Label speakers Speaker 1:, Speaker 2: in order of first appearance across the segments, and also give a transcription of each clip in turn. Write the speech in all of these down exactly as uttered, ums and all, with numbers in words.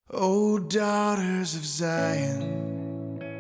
Speaker 1: O daughters of Zion,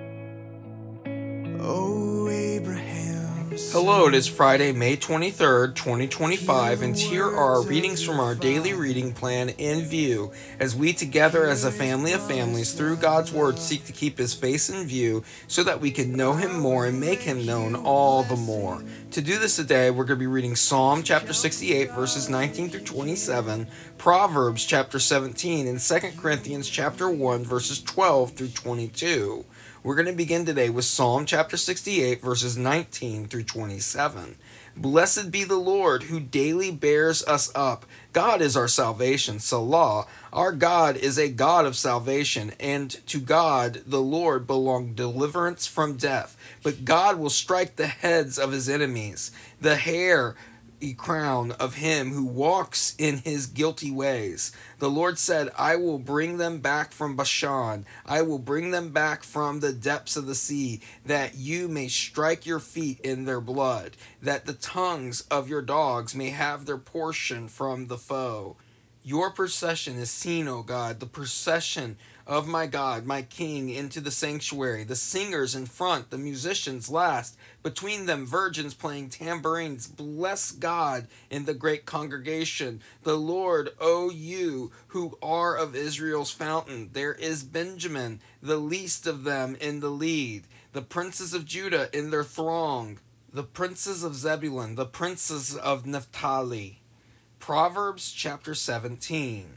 Speaker 1: O Abraham's
Speaker 2: Hello, it is Friday, May twenty-third, twenty twenty-five, and here are our readings from our daily reading plan in view as we together as a family of families through God's Word seek to keep His face in view so that we can know Him more and make Him known all the more. To do this today, we're going to be reading Psalm chapter sixty-eight, verses nineteen through twenty-seven, Proverbs chapter seventeen, and Second Corinthians chapter one, verses twelve through twenty-two. We're going to begin today with Psalm chapter sixty-eight, verses nineteen through twenty-seven. Blessed be the Lord, who daily bears us up. God is our salvation, Salah. Our God is a God of salvation, and to God, the Lord, belong deliverance from death. But God will strike the heads of his enemies. The hair a crown of him who walks in his guilty ways. The Lord said, I will bring them back from Bashan. I will bring them back from the depths of the sea, that you may strike your feet in their blood, that the tongues of your dogs may have their portion from the foe. Your procession is seen, O God, the procession of my God, my King, into the sanctuary. The singers in front, the musicians last. Between them, virgins playing tambourines. Bless God in the great congregation. The Lord, O you who are of Israel's fountain. There is Benjamin, the least of them, in the lead. The princes of Judah in their throng. The princes of Zebulun, the princes of Naphtali. Proverbs chapter seventeen.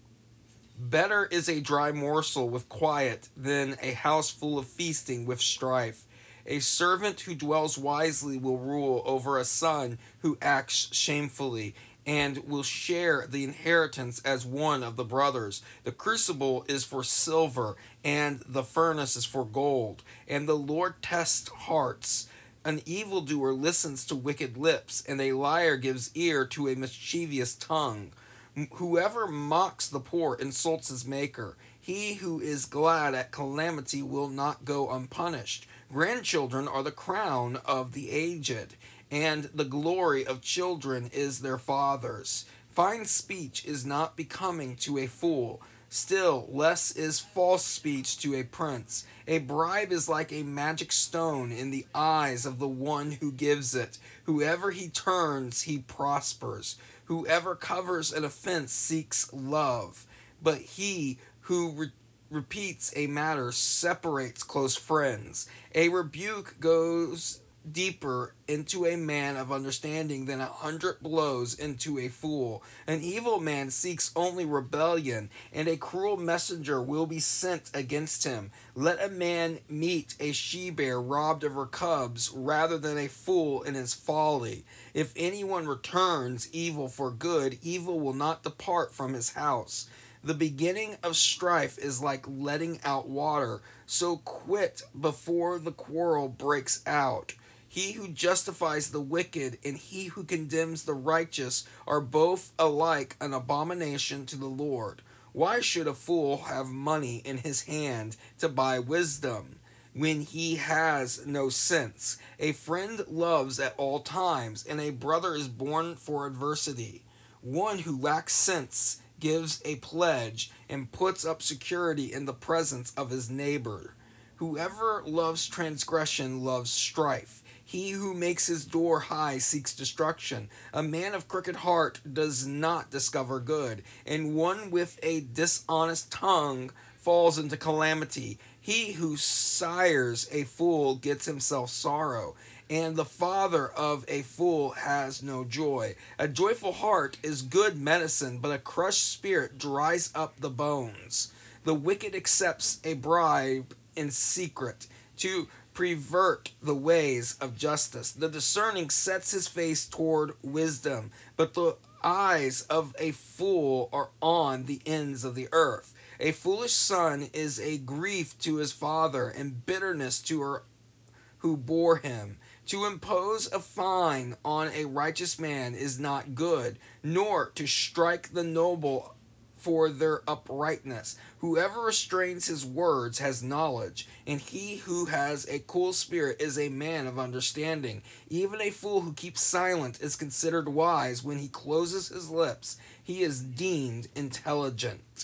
Speaker 2: Better is a dry morsel with quiet than a house full of feasting with strife. A servant who dwells wisely will rule over a son who acts shamefully, and will share the inheritance as one of the brothers. The crucible is for silver, and the furnace is for gold, and the Lord tests hearts. An evildoer listens to wicked lips, and a liar gives ear to a mischievous tongue. Whoever mocks the poor insults his maker. He who is glad at calamity will not go unpunished. Grandchildren are the crown of the aged, and the glory of children is their fathers. Fine speech is not becoming to a fool. Still less is false speech to a prince. A bribe is like a magic stone in the eyes of the one who gives it. Whoever he turns, he prospers. Whoever covers an offense seeks love. But he who re- repeats a matter separates close friends. A rebuke goes deeper into a man of understanding than a hundred blows into a fool. An evil man seeks only rebellion, and a cruel messenger will be sent against him. Let a man meet a she-bear robbed of her cubs rather than a fool in his folly. If anyone returns evil for good, evil will not depart from his house. The beginning of strife is like letting out water, so quit before the quarrel breaks out. He who justifies the wicked and he who condemns the righteous are both alike an abomination to the Lord. Why should a fool have money in his hand to buy wisdom, when he has no sense? A friend loves at all times, and a brother is born for adversity. One who lacks sense gives a pledge and puts up security in the presence of his neighbor. Whoever loves transgression loves strife. He who makes his door high seeks destruction. A man of crooked heart does not discover good, and one with a dishonest tongue falls into calamity. He who sires a fool gets himself sorrow, and the father of a fool has no joy. A joyful heart is good medicine, but a crushed spirit dries up the bones. The wicked accepts a bribe in secret to pervert the ways of justice. The discerning sets his face toward wisdom, but the eyes of a fool are on the ends of the earth. A foolish son is a grief to his father, and bitterness to her who bore him. To impose a fine on a righteous man is not good, nor to strike the noble for their uprightness. Whoever restrains his words has knowledge, and he who has a cool spirit is a man of understanding. Even a fool who keeps silent is considered wise. When he closes his lips, he is deemed intelligent.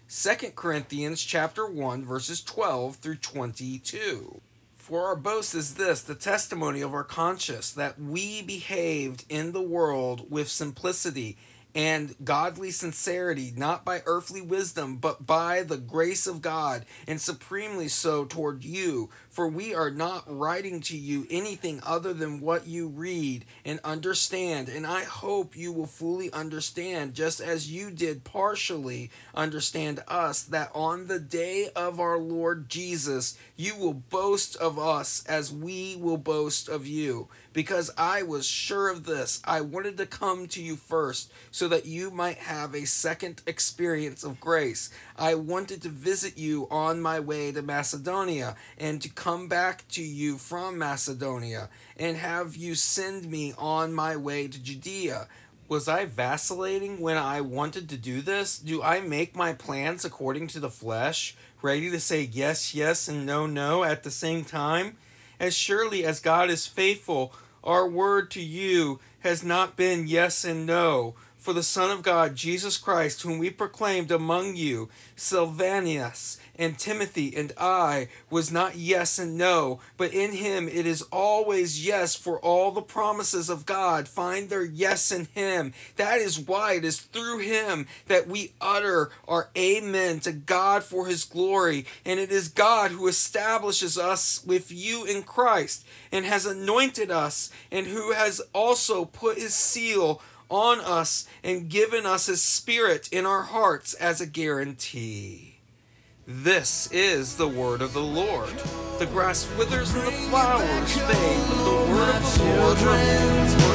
Speaker 2: Second Corinthians chapter one, verses twelve through twenty-two. For our boast is this, the testimony of our conscience, that we behaved in the world with simplicity and godly sincerity, not by earthly wisdom, but by the grace of God, and supremely so toward you. For we are not writing to you anything other than what you read and understand, and I hope you will fully understand, just as you did partially understand us, that on the day of our Lord Jesus you will boast of us as we will boast of you. Because I was sure of this, I wanted to come to you first, so that you might have a second experience of grace. I wanted to visit you on my way to Macedonia, and to come back to you from Macedonia, and have you send me on my way to Judea. Was I vacillating when I wanted to do this? Do I make my plans according to the flesh, ready to say yes, yes, and no, no at the same time? As surely as God is faithful, our word to you has not been yes and no. For the Son of God, Jesus Christ, whom we proclaimed among you, Silvanus and Timothy and I, was not yes and no, but in him it is always yes, for all the promises of God find their yes in him. That is why it is through him that we utter our amen to God for his glory, and it is God who establishes us with you in Christ, and has anointed us, and who has also put his seal on us and given us his Spirit in our hearts as a guarantee. This is the word of the Lord. The grass withers and the flowers fade, but the word of the Lord remains